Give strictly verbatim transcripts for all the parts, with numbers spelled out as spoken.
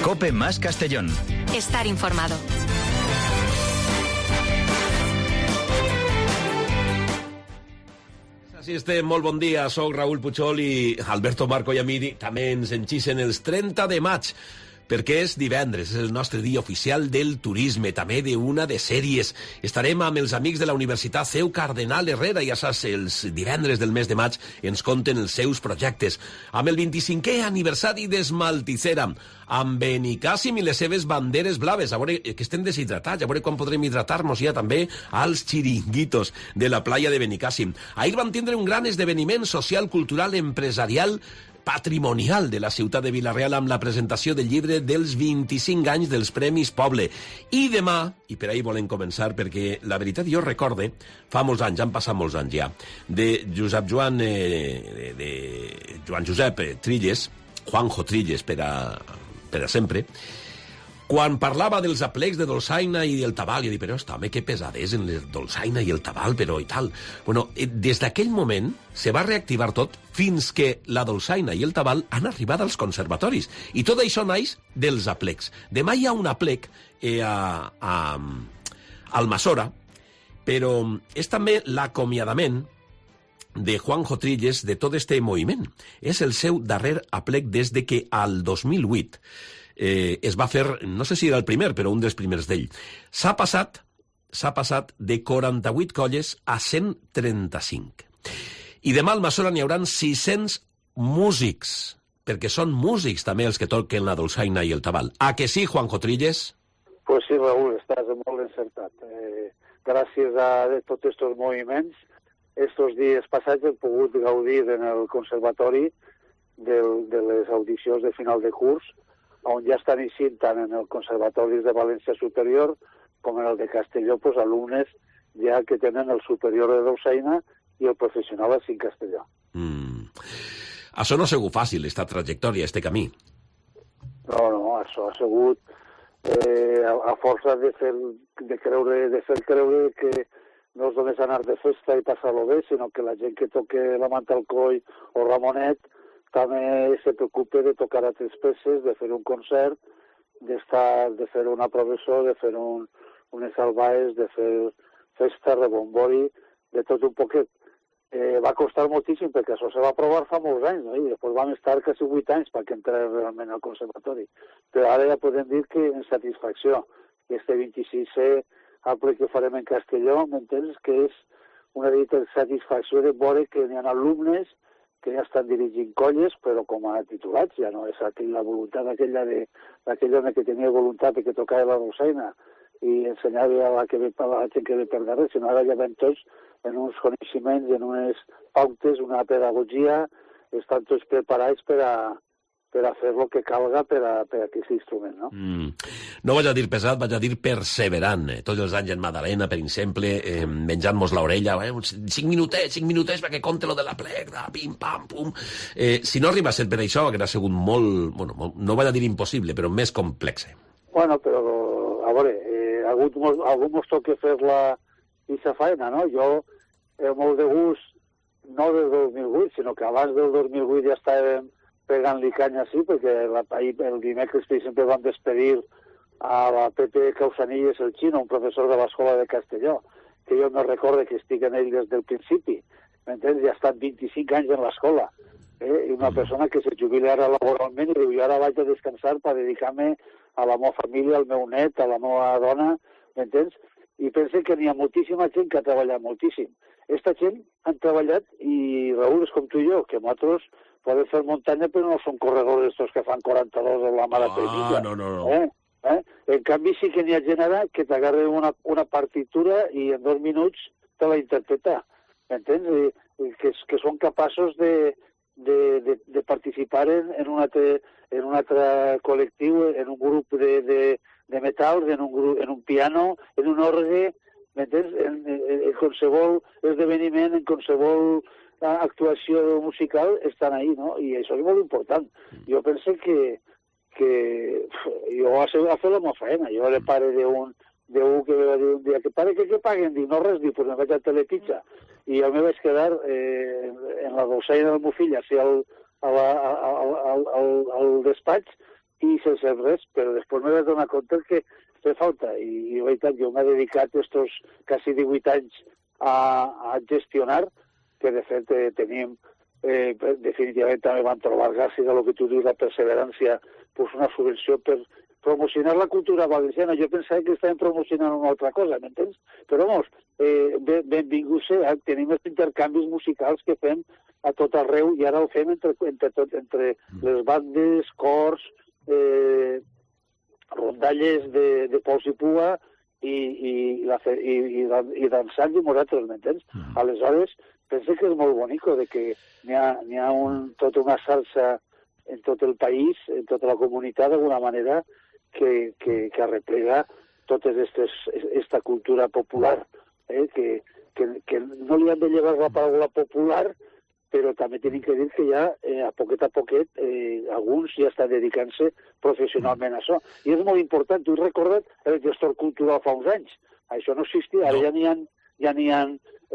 COPE más Castellón. Estar informado. Així estem, molt bon dia, soc Raül Puchol i Alberto Marco i a mi també ens enxisen els trenta de maig, perquè és divendres, és el nostre dia oficial del turisme, també d'una de sèries. Estarem amb els amics de la Universitat C E U Cardenal Herrera, ja saps, els divendres del mes de maig ens conten els seus projectes. Amb el vint-i-cinquè aniversari d'Esmalticera, amb Benicàssim i les seves banderes blaves, a veure, que estem deshidratats, a veure quan podrem hidratar-nos ja també als xiringuitos de la playa de Benicàssim. Ahir vam tindre un gran esdeveniment social, cultural, empresarial, patrimonial de la ciutat de Vila-real amb la presentació del llibre dels vint-i-cinc anys dels Premis Poble. I demà, i per ahí volem començar, perquè la veritat jo recorde, fa molts anys, han passat molts anys ja, de Josep Joan, eh, de, de Joan Josep Trilles, Juanjo Trilles per a, per a sempre, quan parlava dels aplecs de dolçaina i del tabal, jo dic, però està, home, que pesadès en el dolçaina i el tabal, però i tal. Bueno, des d'aquell moment se va reactivar tot fins que la dolçaina i el tabal han arribat als conservatoris. I tot això naix dels aplecs. Demà hi ha un aplec eh, a, a Almassora, però és també l'acomiadament de Juanjo Trilles de tot este moviment. És el seu darrer aplec des de que al dos mil vuit Eh, es va fer, no sé si era el primer, però un dels primers d'ell. S'ha passat, s'ha passat de quaranta-vuit colles a cent trenta-cinc. I demà al Almassora n'hi haurà sis-cents músics, perquè són músics també els que toquen la dolçaina i el tabal. A que sí, Juanjo Trilles? Pues sí, Raúl, estàs molt encertat. Eh, gràcies a tots aquests moviments, estos dies passats he pogut gaudir en el conservatori del, de les audicions de final de curs, on ja estan eixint tant en el Conservatori de València Superior com en el de Castelló, pues, alumnes ja que tenen el superior de dolçaina i el professional així en castellà. Mm. Això no ha sigut fàcil, esta trajectòria, este camí. No, no, això ha sigut eh, a, a força de fer, de, creure, de fer creure que no és només anar de festa i passar-lo bé, sinó que la gent que toque la Manta al Coll o Ramonet també se preocupa de tocar altres peces, de fer un concert, d'estar, de fer una professó, de fer un, unes salvaes, de fer festa, rebombori, de tot un poquet. Eh, va costar moltíssim perquè això se va provar fa molts anys, no? I després vam estar quasi vuit anys perquè entrés realment al conservatori. Però ara ja podem dir que en satisfacció. Este vint-i-sisè aple que farem en Castelló, m'entens? Que és una dita satisfacció de veure que hi ha alumnes que ja estan dirigint colles, però com a titulats, ja no és aquella voluntat aquella de d'aquell home que tenia voluntat de que tocava la dolçaina i ensenyava a la, que ve, a la gent que ve per darrere, sinó ara ja ven tots en uns coneixements, en unes pautes, una pedagogia, estan tots preparats per a, per a fer el que calga per a, per a aquest instrument, no? Mm. No vaig a dir pesat, vaig a dir perseverant. Tots els anys en Madalena, per exemple, eh, menjant-nos l'orella, eh, cinc minutets, cinc minutets perquè conte lo de la plec, de pim, pam, pum. Eh, si no arriba a ser per això, hauria sigut molt, bueno, molt, no vaig a dir impossible, però més complex. Bueno, però, a veure, eh, algú, algú mos toca fer la aquesta feina, no? Jo, eh, molt de gust, no del dos mil vuit, sinó que abans del dos mil vuit ja estàvem pegant-li canya així, perquè la, el dimecres, per exemple, vam despedir a la Pepe Causanilles, el xino, un professor de l'Escola de Castelló, que jo me recorde que estic en ell des del principi, m'entens? Ja ha estat vint-i-cinc anys en l'escola, eh? I una persona que se jubila ara laboralment i diu, jo ara vaig a descansar per dedicar-me a la meva família, al meu net, a la meva dona, m'entens? I pense que n'hi ha moltíssima gent que ha treballat moltíssim. Esta gent han treballat, i Raül, és com tu i jo, que nosaltres podem fer muntanya, però no són corredors estos que fan quaranta-dos en la marató. Ah, no, no, no. Eh? Eh? En canvi, sí que n'hi ha gent ara que t'agarra una, una partitura i en dos minuts te la interpreta. M'entens? I, i que, que són capaços de, de, de, de participar en, en, un altre, en un altre col·lectiu, en un grup de, de, de metals, en un, grup, en un piano, en un orgue, m'entens? En, en, en qualsevol esdeveniment, en qualsevol actuació musical estan ahí, no? I això és molt important. Jo penso que, que jo a fer la meva feina. Jo era pare d'un d'un que me va dir un dia que pare que, que paguen? Dic, no res, dic, pues me vaig a Telepizza. I jo me vaig quedar eh, en la dolçaina del meu fill, així al, al, al, al, al, al despatx, i sense res, però després m'he de donar compte que fer falta, i, i veritat, jo m'he dedicat estos quasi divuit anys a, a gestionar, que de fet eh, teníem, eh, definitivament també van trobar gràcies a lo que tu dius, la perseverància, pues una subvenció per promocionar la cultura valenciana. Jo pensava que estàvem promocionant una altra cosa, m'entens? Però, vamos, eh, ben, benvinguts, eh, tenim els intercanvis musicals que fem a tot arreu, i ara ho fem entre, entre, tot, entre les bandes, cors, eh, rondalles de, de pols i pua, i, i, la, i, i, i dansant i nosaltres, m'entens? Mm. Aleshores, penso que és molt bonic de que n'hi ha, n'hi ha un, tota una xarxa en tot el país, en tota la comunitat, d'alguna manera, que, que, que arreplega tota aquesta cultura popular, eh, que, que, que no li han de llevar la paraula popular, però també tenim que dir que ja, eh, a poquet a poquet, eh, alguns ja estan dedicant-se professionalment a això. I és molt important, tu has recordat el gestor cultural fa uns anys. Això no existia, ara ja n'hi ha, ja n'hi ha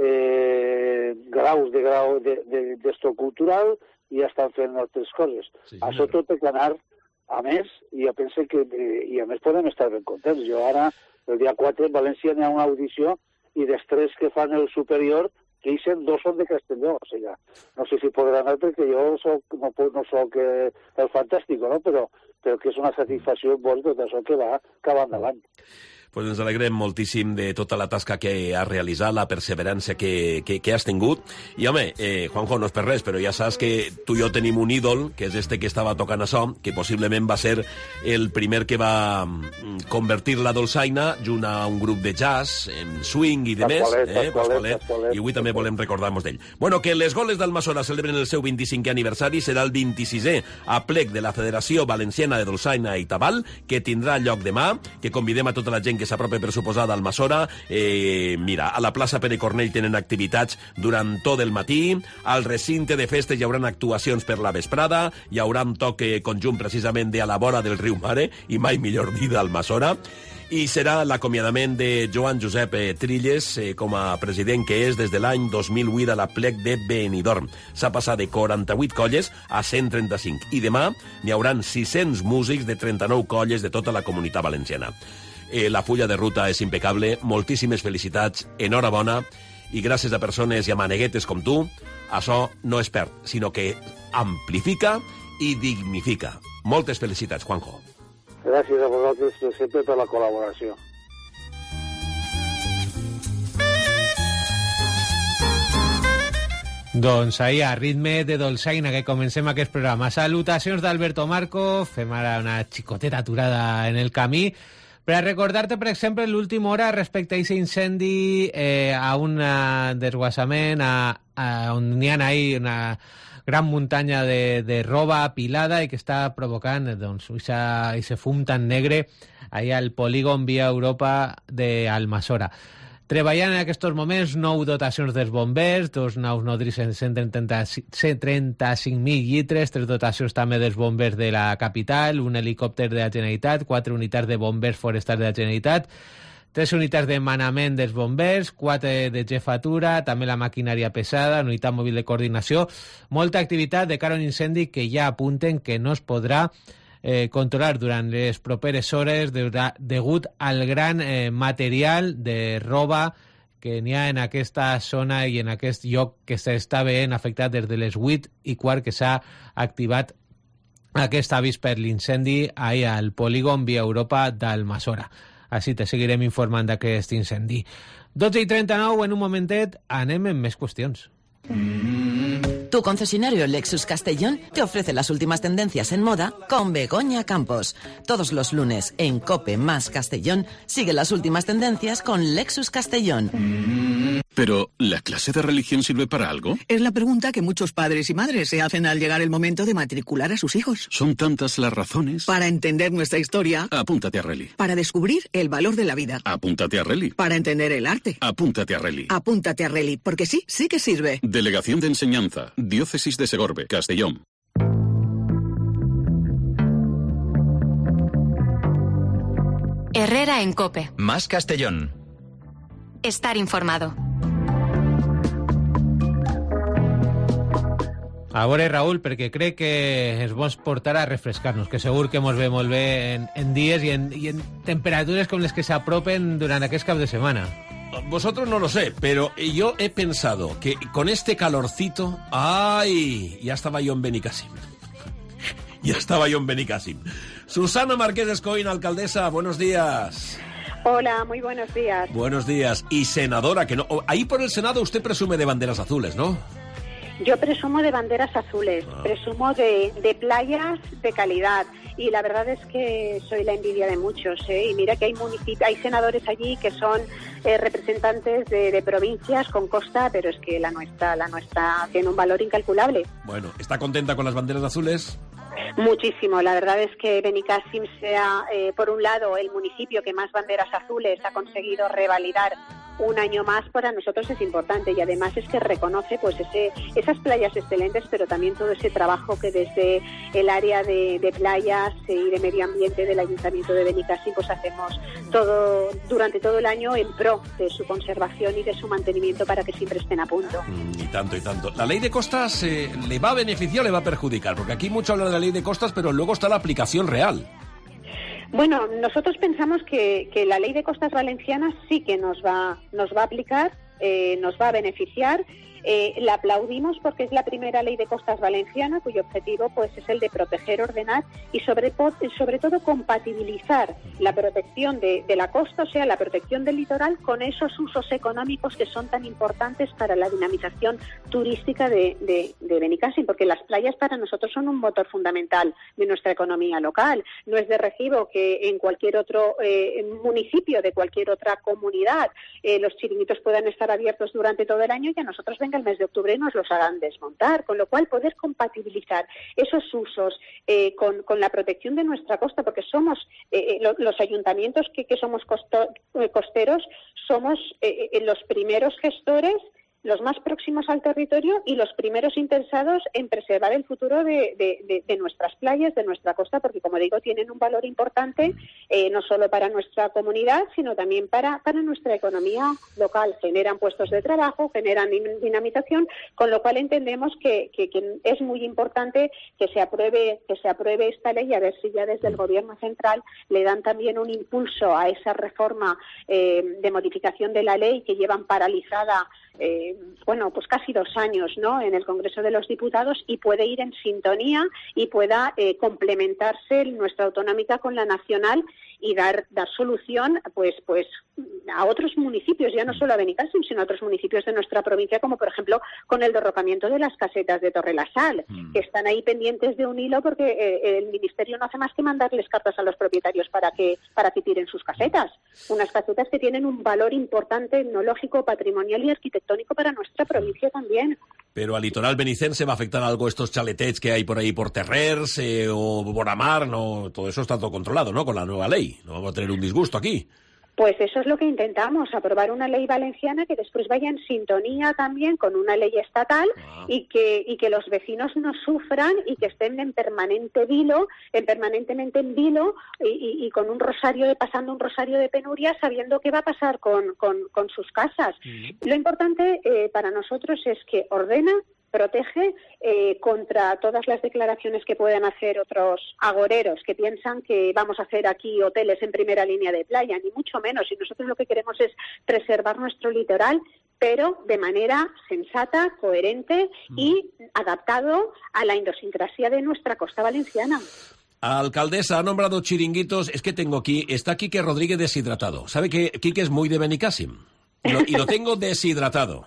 eh, graus de grau de, de, de gestor cultural i ja estan fent altres coses. Sí, això tot té que anar a més, i jo penso que, eh, i a més podem estar ben contents. Jo ara, el dia quatre, en València n'hi ha una audició, i dels tres que fan el superior, que dicen dos són de Castelló, o sigui, no sé si podran anar perquè jo soc, no, no soc eh, el fantàstic, no? però, però que és una satisfacció veure tot això que va cap endavant. Pues ens alegrem moltíssim de tota la tasca que has realitzat, la perseverança que, que, que has tingut. I, home, eh, Juanjo, no és per res, però ja saps que tu i jo tenim un ídol, que és este que estava tocant això, que possiblement va ser el primer que va convertir la dolçaina junt a un grup de jazz, en swing i de més. Pasqualet, eh, Pasqualet, Pasqualet. I avui també volem recordar-nos d'ell. Bueno, que les Goles d'Almassora celebren el seu vint-i-cinquè aniversari, serà el vint-i-sisè aplec de la Federació Valenciana de Dolçaina i Tabal, que tindrà lloc demà, que convidem a tota la gent que s'apropa per suposar d'Almassora. Eh, mira, a la plaça Pere Cornell tenen activitats durant tot el matí, al recinte de festes hi haurà actuacions per la vesprada, hi haurà un toc conjunt precisament de a la vora del riu Mare, i mai millor dir d'Almassora, i serà l'acomiadament de Joan Josep Trilles eh, com a president que és des de l'any dos mil vuit a la plec de Benidorm. S'ha passat de quaranta-vuit colles a cent trenta-cinc, i demà n'hi hauran sis-cents músics de trenta-nou colles de tota la comunitat valenciana. Eh, la fulla de ruta és impecable, moltíssimes felicitats, enhorabona, i gràcies a persones i a maneguetes com tu, això no es perd, sinó que amplifica i dignifica. Moltes felicitats, Juanjo. Gràcies a vosaltres sempre per la col·laboració. Doncs ahir, a ritme de dolçaina, que comencem aquest programa. Salutacions d'Alberto Marco, fem ara una xicoteta aturada en el camí, per a recordar-te, per exemple, l'última hora respecte a aquest incendi eh, a un desguassament a, a, on n'hi ha ahir una gran muntanya de, de roba apilada i que està provocant doncs, aquest fum tan negre allà al polígon Via Europa d'Almassora. Treballant en aquests moments nou dotacions dels bombers, dos naus nodris en cent trenta-cinc mil litres, tres dotacions també dels bombers de la capital, un helicòpter de la Generalitat, quatre unitats de bombers forestals de la Generalitat, tres unitats de manament dels bombers, quatre de jefatura, també la maquinària pesada, unitat mòbil de coordinació, molta activitat de cara a un incendi que ja apunten que no es podrà Eh, controlar durant les properes hores degut al gran eh, material de roba que n'hi ha en aquesta zona i en aquest lloc que s'està veient afectat des de les vuit i quart que s'ha activat aquest avís per l'incendi ahir al polígon Via Europa d'Almassora. Així te seguirem informant d'aquest incendi. dotze i trenta-nou, en un momentet anem en més qüestions. Tu concesionario Lexus Castellón te ofrece las últimas tendencias en moda con Begoña Campos. Todos los lunes en COPE más Castellón sigue las últimas tendencias con Lexus Castellón. Pero, ¿la clase de religión sirve para algo? Es la pregunta que muchos padres y madres se hacen al llegar el momento de matricular a sus hijos. Son tantas las razones. Para entender nuestra historia. Apúntate a Reli. Para descubrir el valor de la vida. Apúntate a Reli. Para entender el arte. Apúntate a Reli. Apúntate a Reli, porque sí, sí que sirve. Delegación de Enseñanza, Diócesis de Segorbe, Castellón. Herrera en COPE. Más Castellón. Estar informado. A veure, Raúl, perquè crec que és bo portar a refrescar-nos, que segur que mos ve molt bé en, en dies i en, i en temperatures com les que s'apropen durant aquest cap de setmana. Vosotros no lo sé, pero yo he pensado que con este calorcito... ¡Ay! Ya estaba yo en Benicàssim. Ya estaba yo en Benicàssim. Susana Marqués Escoín, alcaldesa, buenos días. Hola, muy buenos días. Buenos días. Y senadora, que no... Ahí por el Senado usted presume de banderas azules, ¿no? Yo presumo de banderas azules, ah. presumo de, de playas de calidad y la verdad es que soy la envidia de muchos, ¿eh? Y mira que hay municipios, hay senadores allí que son eh, representantes de, de provincias con costa, pero es que la nuestra, la nuestra tiene un valor incalculable. Bueno, ¿está contenta con las banderas azules? Muchísimo, la verdad es que Benicàssim sea, eh, por un lado, el municipio que más banderas azules ha conseguido revalidar un año más, para nosotros es importante y además es que reconoce pues ese, esas playas excelentes, pero también todo ese trabajo que desde el área de, de playas y de medio ambiente del Ayuntamiento de Benicàssim pues hacemos todo durante todo el año en pro de su conservación y de su mantenimiento para que siempre estén a punto. Mm, y tanto, y tanto. ¿La ley de costas eh, le va a beneficiar o le va a perjudicar? Porque aquí mucho habla de la ley de costas, pero luego está la aplicación real. Bueno, nosotros pensamos que, que la ley de costas valencianas sí que nos va, nos va a aplicar, eh, nos va a beneficiar. Eh, la aplaudimos porque es la primera ley de costas valenciana cuyo objetivo pues es el de proteger, ordenar y sobre, sobre todo compatibilizar la protección de, de la costa, o sea, la protección del litoral con esos usos económicos que son tan importantes para la dinamización turística de, de, de Benicàssim, porque las playas para nosotros son un motor fundamental de nuestra economía local. No es de recibo que en cualquier otro eh, municipio de cualquier otra comunidad eh, los chiringuitos puedan estar abiertos durante todo el año y a nosotros venga el mes de octubre nos los hagan desmontar, con lo cual poder compatibilizar esos usos eh, con, con la protección de nuestra costa, porque somos eh, lo, los ayuntamientos que, que somos costo, eh, costeros, somos eh, eh, los primeros gestores, los más próximos al territorio y los primeros interesados en preservar el futuro de, de, de, de nuestras playas, de nuestra costa, porque, como digo, tienen un valor importante eh, no solo para nuestra comunidad, sino también para, para nuestra economía local. Generan puestos de trabajo, generan dinamización, con lo cual entendemos que, que, que es muy importante que se apruebe, que se apruebe esta ley, a ver si ya desde el Gobierno central le dan también un impulso a esa reforma eh, de modificación de la ley que llevan paralizada Eh, bueno, pues casi dos años, ¿no?, en el Congreso de los Diputados y puede ir en sintonía y pueda eh, complementarse nuestra autonómica con la nacional y dar dar solución pues pues a otros municipios, ya no solo a Benicàssim, sino a otros municipios de nuestra provincia, como por ejemplo con el derrocamiento de las casetas de Torrelasal, mm. que están ahí pendientes de un hilo porque eh, el Ministerio no hace más que mandarles cartas a los propietarios para que para que tiren sus casetas. Unas casetas que tienen un valor importante etnológico, patrimonial y arquitectónico para nuestra provincia también. Pero al litoral benicense va a afectar algo estos chaletets que hay por ahí por Terrers eh, o Boramar, no, todo eso está todo controlado, ¿no?, con la nueva ley. No vamos a tener un disgusto aquí. Pues eso es lo que intentamos, aprobar una ley valenciana que después vaya en sintonía también con una ley estatal ah. y que y que los vecinos no sufran y que estén en permanente vilo, en permanentemente en vilo y, y, y con un rosario de pasando un rosario de penuria, sabiendo qué va a pasar con, con, con sus casas. Mm. Lo importante eh, para nosotros es que ordena, protege eh, contra todas las declaraciones que puedan hacer otros agoreros que piensan que vamos a hacer aquí hoteles en primera línea de playa, ni mucho menos. Y nosotros lo que queremos es preservar nuestro litoral, pero de manera sensata, coherente y adaptado a la idiosincrasia de nuestra costa valenciana. Alcaldesa, ha nombrado chiringuitos. Es que tengo aquí, está Quique Rodríguez deshidratado. ¿Sabe que Quique es muy de Benicàssim? Y lo, y lo tengo deshidratado.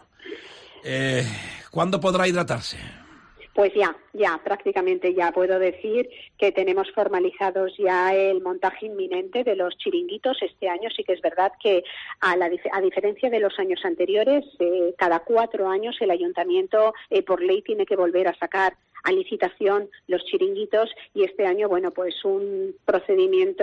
Eh, ¿Cuándo podrá hidratarse? Pues ya, ya, prácticamente ya puedo decir que tenemos formalizados ya el montaje inminente de los chiringuitos. Este año sí que es verdad que, a, la, a diferencia de los años anteriores, eh, cada cuatro años el ayuntamiento eh, por ley tiene que volver a sacar a licitación los chiringuitos y este año, bueno, pues un procedimiento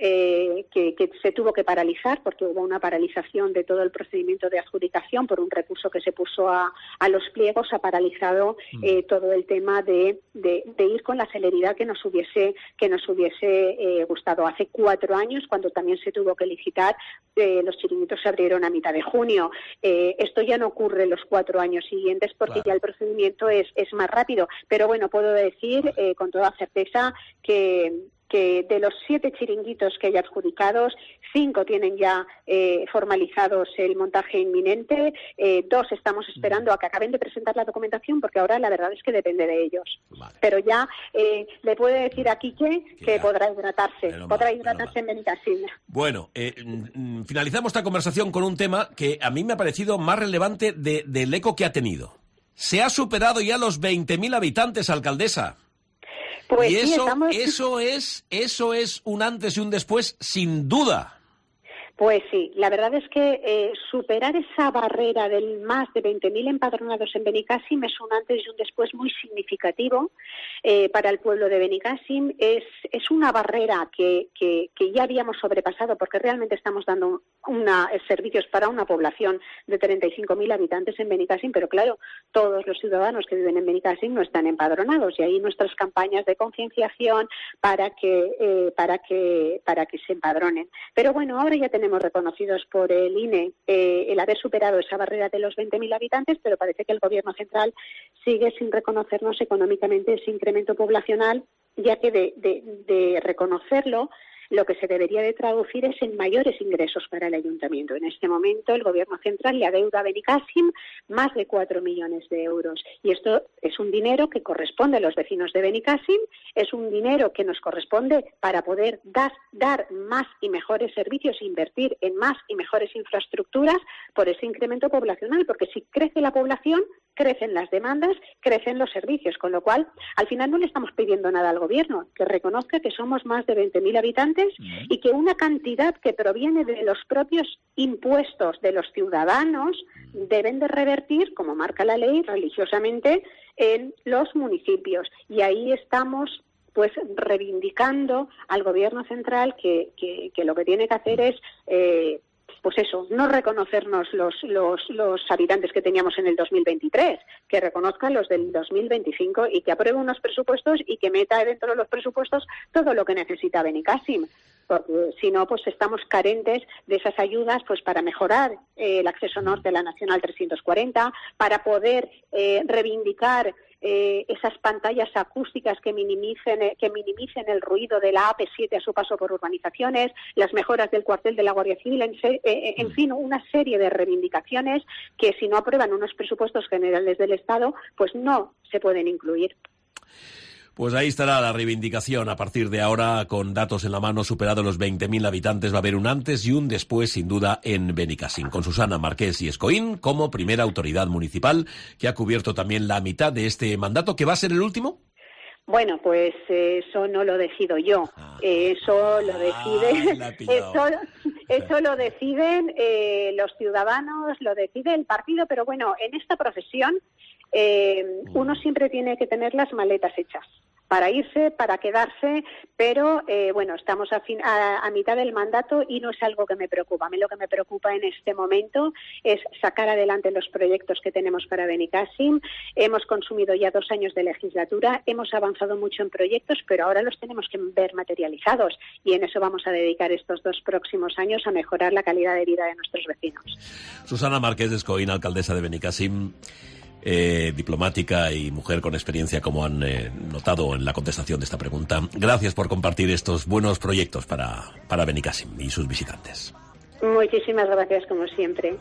eh, que, que se tuvo que paralizar porque hubo una paralización de todo el procedimiento de adjudicación por un recurso que se puso a, a los pliegos, ha paralizado eh, todo el tema de, de, de ir con la celeridad que nos hubiese, que nos hubiese eh, gustado. Hace cuatro años, cuando también se tuvo que licitar, eh, los chiringuitos se abrieron a mitad de junio. Eh, esto ya no ocurre en los cuatro años siguientes porque claro, ya el procedimiento es, es más rápido. Pero bueno, puedo decir eh, con toda certeza que... que de los siete chiringuitos que hay adjudicados, cinco tienen ya eh, formalizados el montaje inminente, eh, dos estamos esperando a que acaben de presentar la documentación, porque ahora la verdad es que depende de ellos. Vale. Pero ya eh, le puede decir a Quique que, que podrá hidratarse, menos podrá mal, hidratarse en Benicàssim. Bueno, eh, finalizamos esta conversación con un tema que a mí me ha parecido más relevante de, del eco que ha tenido. Se ha superado ya los veinte mil habitantes, alcaldesa. Pues y eso, sí, estamos... eso es, eso es un antes y un después, sin duda. Pues sí, la verdad es que eh, superar esa barrera del más de veinte mil empadronados en Benicàssim es un antes y un después muy significativo eh, para el pueblo de Benicàssim. Es, es una barrera que, que, que ya habíamos sobrepasado porque realmente estamos dando una, servicios para una población de treinta y cinco mil habitantes en Benicàssim, pero claro, todos los ciudadanos que viven en Benicàssim no están empadronados y ahí nuestras campañas de concienciación para que, eh, para que, para que se empadronen. Pero bueno, ahora ya tenemos reconocidos por el I N E eh, el haber superado esa barrera de los veinte mil habitantes, pero parece que el Gobierno central sigue sin reconocernos económicamente ese incremento poblacional, ya que de, de, de reconocerlo, lo que se debería de traducir es en mayores ingresos para el ayuntamiento. En este momento el Gobierno central le adeuda a Benicàssim más de cuatro millones de euros. Y esto es un dinero que corresponde a los vecinos de Benicàssim, es un dinero que nos corresponde para poder dar, dar más y mejores servicios, invertir en más y mejores infraestructuras por ese incremento poblacional. Porque si crece la población, crecen las demandas, crecen los servicios. Con lo cual, al final no le estamos pidiendo nada al Gobierno, que reconozca que somos más de veinte mil habitantes y que una cantidad que proviene de los propios impuestos de los ciudadanos deben de revertir, como marca la ley, religiosamente en los municipios. Y ahí estamos pues reivindicando al Gobierno central que, que, que lo que tiene que hacer es eh, pues eso, no reconocernos los, los, los habitantes que teníamos en el dos mil veintitrés, que reconozcan los del dos mil veinticinco y que apruebe unos presupuestos y que meta dentro de los presupuestos todo lo que necesita Benicàssim. Porque si no, pues estamos carentes de esas ayudas pues para mejorar eh, el acceso norte a la Nacional trescientos cuarenta, para poder eh, reivindicar Eh, esas pantallas acústicas que minimicen, eh, que minimicen el ruido de la A P siete a su paso por urbanizaciones, las mejoras del cuartel de la Guardia Civil, en, se, eh, en fin, una serie de reivindicaciones que si no aprueban unos presupuestos generales del Estado, pues no se pueden incluir. Pues ahí estará la reivindicación. A partir de ahora, con datos en la mano, superados los veinte mil habitantes, va a haber un antes y un después, sin duda, en Benicàssim, con Susana Marqués y Escoín como primera autoridad municipal, que ha cubierto también la mitad de este mandato, que va a ser el último. Bueno, pues eh, eso no lo decido yo, ah, eh, eso lo decide, ah, eso, eso lo deciden eh, los ciudadanos, lo decide el partido, pero bueno, en esta profesión eh, uno siempre tiene que tener las maletas hechas para irse, para quedarse, pero eh, bueno, estamos a, fin, a, a mitad del mandato y no es algo que me preocupa. A mí lo que me preocupa en este momento es sacar adelante los proyectos que tenemos para Benicàssim. Hemos consumido ya dos años de legislatura, hemos avanzado mucho en proyectos, pero ahora los tenemos que ver materializados y en eso vamos a dedicar estos dos próximos años a mejorar la calidad de vida de nuestros vecinos. Susana Marqués de Escoín, alcaldesa de Benicàssim. Eh, diplomática y mujer con experiencia, como han eh, notado en la contestación de esta pregunta. Gracias por compartir estos buenos proyectos para, para Benicàssim y sus visitantes. Muchísimas gracias, como siempre.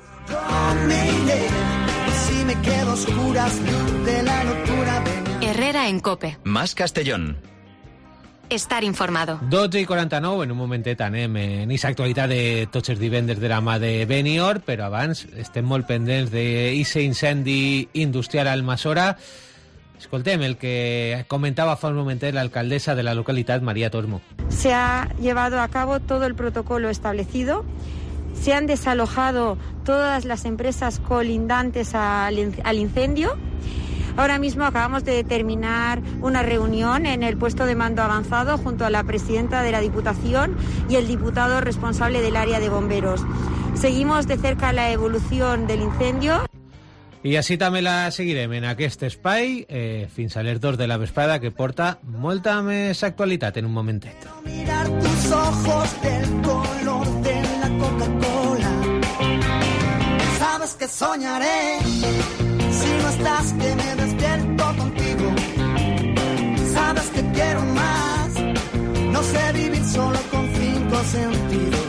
Herrera en COPE. Más Castellón. Estar informado. dotze i quaranta-nou, en un momentet anem en aquesta actualitat de tots els divendres de la mà de Benior, però abans estem molt pendents d'aquest incendi industrial a Almassora. Escoltem el que comentaba fa un momentet la alcaldesa de la localidad, María Tormo. Se ha llevado a cabo todo el protocolo establecido, se han desalojado todas las empresas colindantes al, al incendio. Ahora mismo acabamos de terminar una reunión en el puesto de mando avanzado junto a la presidenta de la Diputación y el diputado responsable del área de bomberos. Seguimos de cerca la evolución del incendio. I així també la seguirem en aquest espai eh, fins a les dos de la vesprada, que porta molta més actualitat en un momentet. Mirar tus ojos del color de la Coca-Cola. Sabes que soñaré si no estás, que me despierto contigo. Sabes que quiero más, no sé vivir solo con cinco sentidos.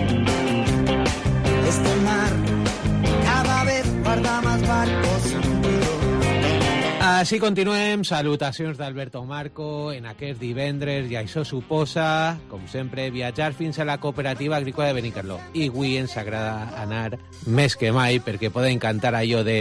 Este mar cada vez guarda más barcos hundidos. Així continuem, salutacions d'Alberto Marco en aquest divendres, i això suposa, com sempre, viatjar fins a la cooperativa agrícola de Benicarló. I avui ens agrada anar més que mai, perquè podem cantar allò de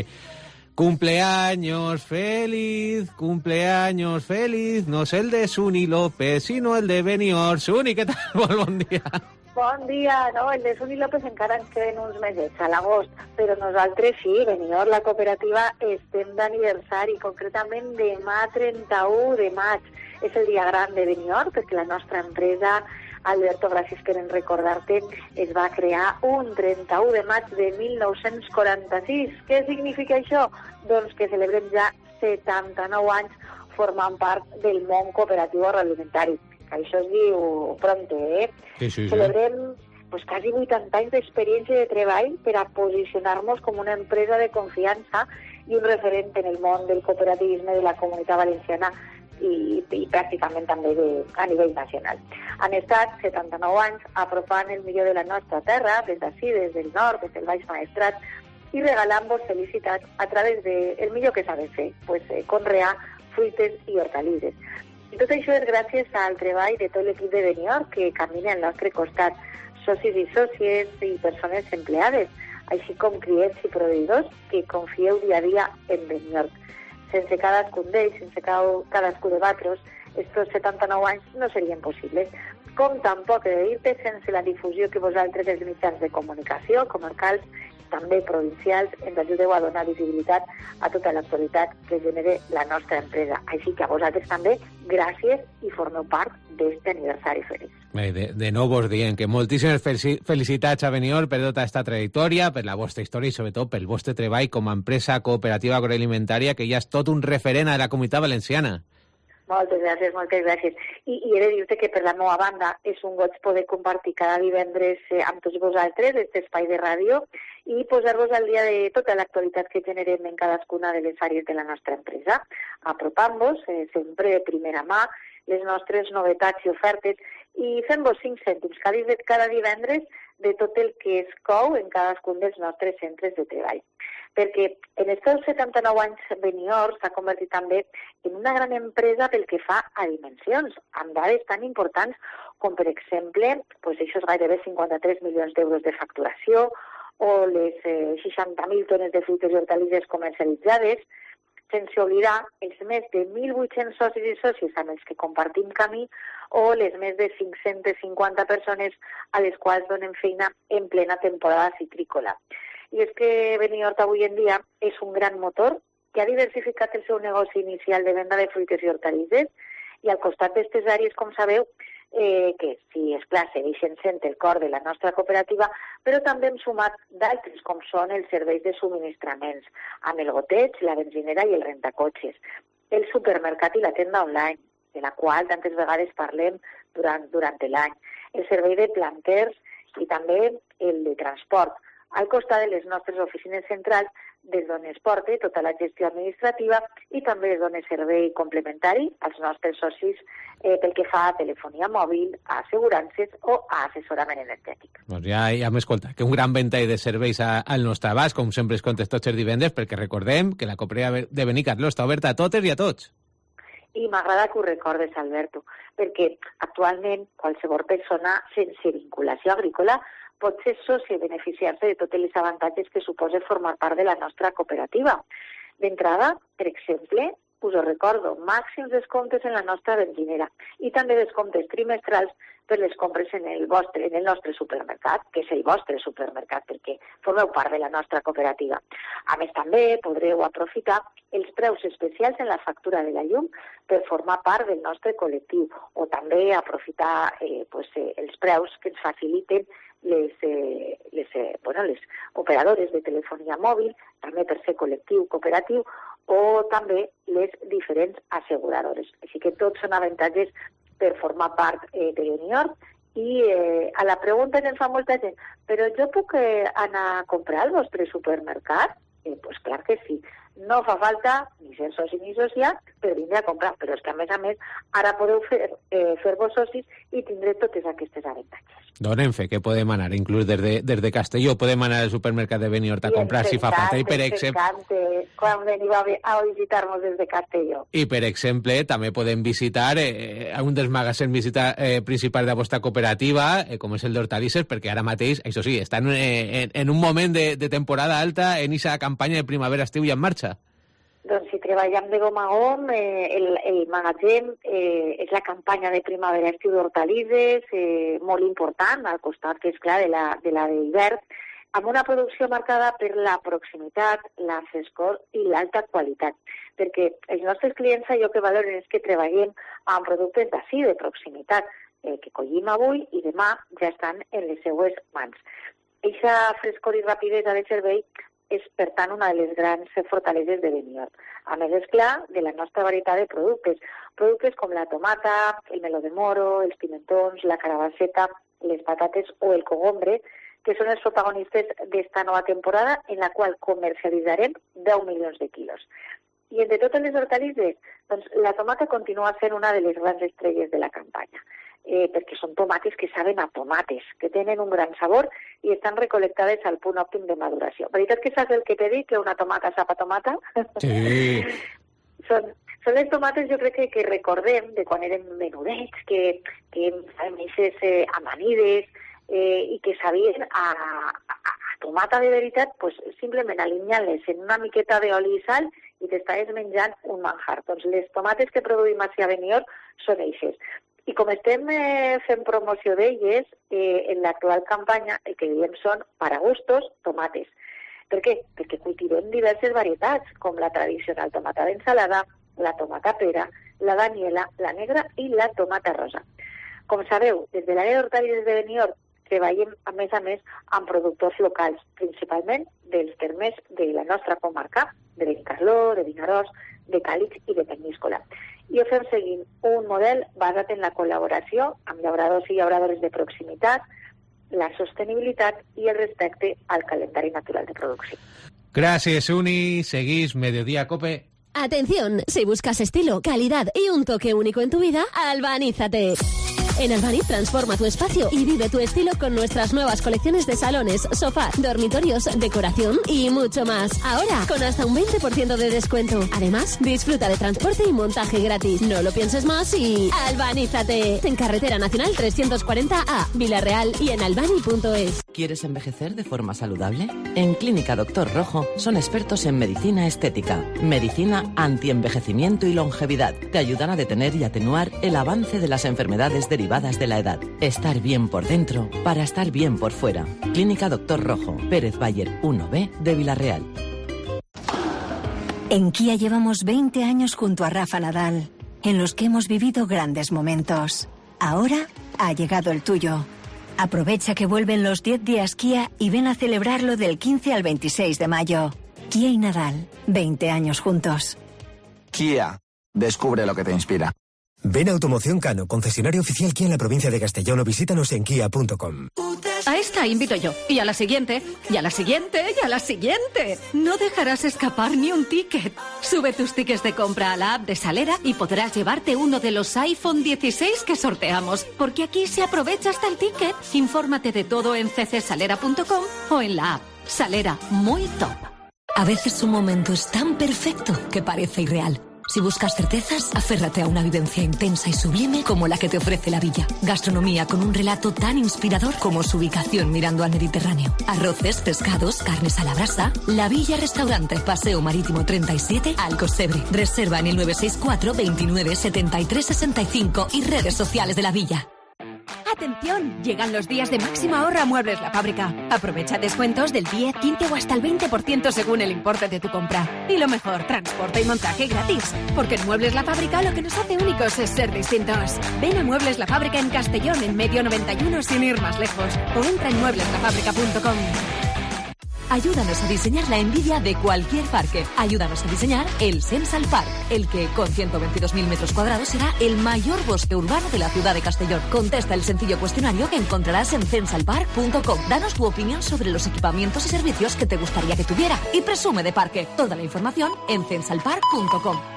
cumpleaños feliz, cumpleaños feliz, no és el de Suni López, sino el de Benior. Suni, què tal? Molt bon dia. Bon dia, no? El de Suni López encara ens queden uns mesets a l'agost, però nosaltres sí, Benior, la cooperativa, estem d'aniversari, concretament demà trenta-u de maig. És el dia gran de Benior, perquè la nostra empresa, Alberto, gràcies per en recordar-te, es va crear un trenta-u de maig de mil nou-cents quaranta-sis. Què significa això? Doncs que celebrem ja setanta-nou anys formant part del món cooperatiu agroalimentari. Això es diu pronte, eh? Sí, sí, sí. Celebrem pues, quasi vuitanta anys d'experiència de treball per a posicionar-nos com una empresa de confiança i un referent en el món del cooperativisme de la Comunitat Valenciana i, i pràcticament també de, a nivell nacional. Han estat setanta-nou anys apropant el millor de la nostra terra, des d'ací, des del nord, des del Baix Maestrat, i regalant-vos felicitat a través del de, millor que sabem fer, pues, eh, conrear fruites i hortalisses. I tot això és gràcies al treball de tot l'equip de Benior, que camina al nostre costat, socis i sòcies i persones empleades, així com clients i proveïdors que confieu dia a dia en Benior. Sense cadascun d'ells, sense cadascú de vosaltres, estos setanta-nou anys no serien possibles. Com tampoc he de dir-te sense la difusió que vosaltres, els mitjans de comunicació, comarcals, també provincials, ens ajudeu a donar visibilitat a tota l'actualitat que genere la nostra empresa. Així que a vosaltres també, gràcies i formeu part d'este aniversari feliç. Bé, de, de nou vos diem que moltíssimes felicitats a Benior per tota aquesta trajectòria, per la vostra història i sobretot pel vostre treball com a empresa cooperativa agroalimentària, que ja és tot un referent a la Comunitat Valenciana. Moltes gràcies, moltes gràcies. I, i he de dir-te que per la meva banda és un goig poder compartir cada divendres eh, amb tots vosaltres aquest espai de ràdio i posar-vos al dia de tota l'actualitat que generem en cadascuna de les àrees de la nostra empresa, apropant-vos eh, sempre de primera mà les nostres novetats i ofertes i fent-vos cinc cèntims cada, cada divendres de tot el que es cou en cadascun dels nostres centres de treball. Perquè en aquests setanta-nou anys Benior s'ha convertit també en una gran empresa pel que fa a dimensions, amb dades tan importants com, per exemple, pues, aquests gairebé cinquanta-tres milions d'euros de facturació o les eh, seixanta mil tones de fruites i hortalisses comercialitzades, sense oblidar els més de mil vuit-cents socis i socis amb els que compartim camí o les més de cinc-centes cinquanta persones a les quals donem feina en plena temporada citrícola. I és que Benior avui en dia és un gran motor que ha diversificat el seu negoci inicial de venda de fruites i hortalisses i al costat d'aquestes àrees, com sabeu, eh, que si és clar, segueixen sent el cor de la nostra cooperativa, però també hem sumat d'altres, com són els serveis de subministraments, amb el goteig, la benzinera i el rentacotxes, el supermercat i la tenda online, de la qual tantes vegades parlem durant, durant l'any, el servei de planters i també el de transport, al costat de les nostres oficines centrals, des d'on es porta tota la gestió administrativa i també es dona servei complementari als nostres socis eh, pel que fa a telefonia mòbil, a assegurances o a assessorament energètic. Doncs ja, ja hem escoltat que un gran ventall de serveis a, al nostre abast, com sempre es comptes tots els divendres, perquè recordem que la cooperativa de Benicarló està oberta a totes i a tots. I m'agrada que ho recordes, Alberto, perquè actualment qualsevol persona sense vinculació agrícola pot ser soci i beneficiar-se de tots els avantatges que suposa formar part de la nostra cooperativa. D'entrada, per exemple, us ho recordo, màxims descomptes en la nostra benzinera i també descomptes trimestrals per les compres en el vostre, en el nostre supermercat, que és el vostre supermercat, perquè formeu part de la nostra cooperativa. A més, també podreu aprofitar els preus especials en la factura de la llum per formar part del nostre col·lectiu, o també aprofitar eh, pues, eh, els preus que ens faciliten les, eh, les, eh, bueno, les operadores de telefonia mòbil, també per ser col·lectiu cooperatiu, o també les diferents asseguradores. Així que tots són avantatges per formar part eh, de Benidorm. I eh, a la pregunta que ens fa molta gent, però jo puc eh, anar a comprar al vostre supermercat? Eh, pues clar que sí. No fa falta ni ser soci ni social per vindre a comprar, però és que a més a més ara podeu fer, eh, fer-vos socis i tindré totes aquestes avantatges. Donem fe que podem anar, inclús des de, des de Castelló, podem anar al supermercat de Benidorm a comprar si fa falta. I per exemple, quan veniu a, a visitar-nos des de Castelló. I per exemple, també podem visitar eh, un dels magasins visita, eh, principals de la vostra cooperativa, eh, com és el d'hortalisses, perquè ara mateix, això sí, estan eh, en, en un moment de, de temporada alta en aquesta campanya de primavera-estiu i en marxa. Doncs si treballem de gom a gom, eh, el, el magatzem eh, és la campanya de primavera-estiu d'hortalisses, eh, molt important, al costat, que és clar, de la de la d'hivern, amb una producció marcada per la proximitat, la frescor i l'alta qualitat. Perquè els nostres clients allò que valoren és que treballem amb productes d'ací, de proximitat, eh, que collim avui i demà ja estan en les seues mans. Eixa frescor i rapidesa de servei és, per tant, una de les grans fortaleses de Benidorm. A més, és clar, de la nostra varietat de productes. Productes com la tomata, el meló de moro, els pimentons, la carabasseta, les patates o el cogombre, que són els protagonistes d'esta nova temporada en la qual comercialitzarem deu milions de quilos. I entre totes les hortalisses, doncs, la tomata continua sent una de les grans estrelles de la campanya. Eh, perquè són tomates que saben a tomates, que tenen un gran sabor i estan recolectades al punt òptim de maduració. Veritat que saps el que t'he dit, que una tomata sap a tomata? Sí. són, són les tomates, jo crec que, que recordem de quan érem menudets, que, que hem aquestes eh, amanides eh, i que sabien a, a, a tomata de veritat, pues, simplement alineant-les en una miqueta d'oli i sal i t'estaves menjant un manjar. Doncs les tomates que produïm a Benidorm són eixes. I com estem eh, fent promoció d'elles, eh, en l'actual campanya el que diem són para gustos tomates. Per què? Perquè cultivem diverses varietats, com la tradicional tomata d'ensalada, la tomata pera, la daniela, la negra i la tomata rosa. Com sabeu, des de l'àrea d'hortalisses de Benidorm treballem, a més a més, amb productors locals, principalment dels termes de la nostra comarca, de Benicarló, de Vinaròs, de Càlig i de Peníscola. I ho fem seguint un model basat en la col·laboració amb llauradors i llauradores de proximitat, la sostenibilitat i el respecte al calendari natural de producció. Gràcies, Uni. Seguís Mediodía Cope. Atención, si buscas estilo, calidad y un toque único en tu vida, Albanízate. En Albaniz transforma tu espacio y vive tu estilo con nuestras nuevas colecciones de salones, sofá, dormitorios, decoración y mucho más. Ahora, con hasta un veinte por ciento de descuento. Además, disfruta de transporte y montaje gratis. No lo pienses más y Albanízate. En Carretera Nacional trescientos cuarenta A, Villarreal y en albani punto es. ¿Quieres envejecer de forma saludable? En Clínica Doctor Rojo son expertos en medicina estética, medicina antienvejecimiento y longevidad. Te ayudan a detener y atenuar el avance de las enfermedades derivadas de la edad. Estar bien por dentro para estar bien por fuera. Clínica Doctor Rojo, Pérez Bayer uno B de Villarreal. En Kia llevamos veinte años junto a Rafa Nadal, en los que hemos vivido grandes momentos. Ahora ha llegado el tuyo. Aprovecha que vuelven los diez días Kia y ven a celebrarlo del quince al veintiséis de mayo. Kia y Nadal, veinte años juntos. Kia, descubre lo que te inspira. Ven a Automoción Cano, concesionario oficial Kia en la provincia de Castellón, o visítanos en kia punto com. A esta invito yo, y a la siguiente, y a la siguiente, y a la siguiente. No dejarás escapar ni un ticket. Sube tus tickets de compra a la app de Salera y podrás llevarte uno de los iPhone dieciséis que sorteamos, porque aquí se aprovecha hasta el ticket. Infórmate de todo en c c salera punto com o en la app. Salera, muy top. A veces un momento es tan perfecto que parece irreal. Si buscas certezas, aférrate a una vivencia intensa y sublime como la que te ofrece la Villa. Gastronomía con un relato tan inspirador como su ubicación mirando al Mediterráneo. Arroces, pescados, carnes a la brasa. La Villa Restaurante, Paseo Marítimo treinta y siete, Alcosebre. Reserva en el nueve seis cuatro, veintinueve, setenta y tres, sesenta y cinco y redes sociales de la Villa. ¡Atención! Llegan los días de máxima ahorra a Muebles La Fábrica. Aprovecha descuentos del diez, quince o hasta el veinte por ciento según el importe de tu compra. Y lo mejor, transporte y montaje gratis. Porque en Muebles La Fábrica lo que nos hace únicos es ser distintos. Ven a Muebles La Fábrica en Castellón, en Medio noventa y uno, sin ir más lejos. O entra en muebles la fábrica punto com. Ayúdanos a diseñar la envidia de cualquier parque. Ayúdanos a diseñar el Sensal Park, el que, con ciento veintidós mil metros cuadrados, será el mayor bosque urbano de la ciudad de Castellón. Contesta el sencillo cuestionario que encontrarás en censal park punto com. Danos tu opinión sobre los equipamientos y servicios que te gustaría que tuviera. Y presume de parque. Toda la información en censal park punto com.